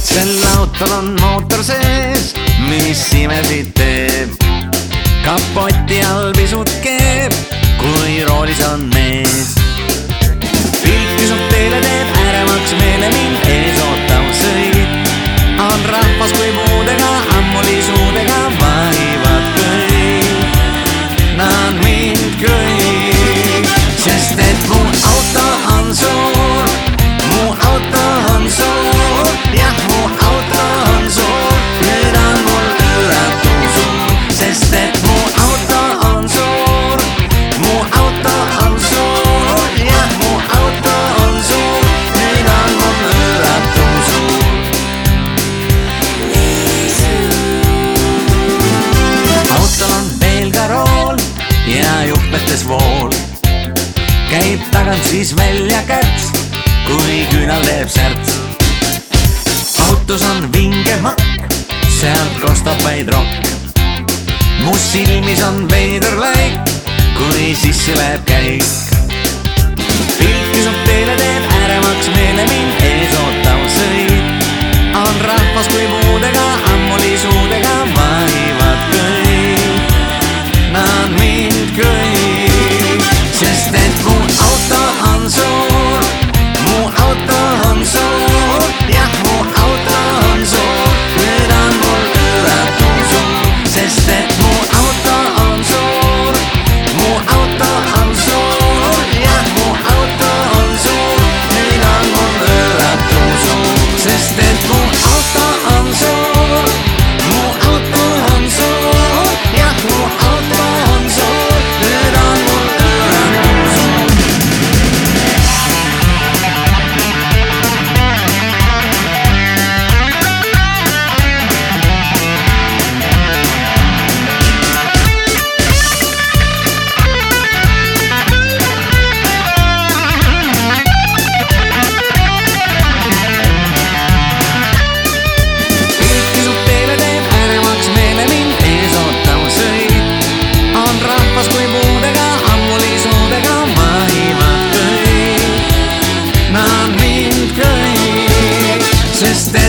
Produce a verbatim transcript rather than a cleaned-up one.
sel autol on mootor sees, mis imesid teeb. Kapoti all pisut keeb, kui roolis on mees. Pilt pisut teele teeb, ärevaks meele mind ees ootav sõit. On rahvas kui puudega, ammulisuudega vahivad kõik. Nad mind kõik, sest et mu auto on suur, mu auto on suur, jah, mu auto on suur, nüüd on mul üüratu suur, sest et mu auto on suur, mu auto on suur, jah, mu auto on suur, nüüd on mul üüratu suur. Autol on veel ka rool ja juhtmetes vool, käib tagant siis välja käts, kui küünal teeb särts. Autos on vinge makk, sealt kostab vaid rokk. Mu silmis on veider läik, kui sisse läheb käik. Pilt pisut teele teeb, ärevaks meele mind ees ootav sõit. On rahvas kui puudega, ammulisuudega vahivad kõik. Nad mind kõik, sest et mu auto on suur, mu auto on suur, jah, mu auto on suur, nüüd on mul üüratu suur, sest et mu auto on suur, mu auto on suur, jah, mu auto on suur, nüüd on mul üüratu suur, sest et mu auto on suur, mu auto on suur, jah, mu auto on suur, nüüd on mul üüratu suur. Sest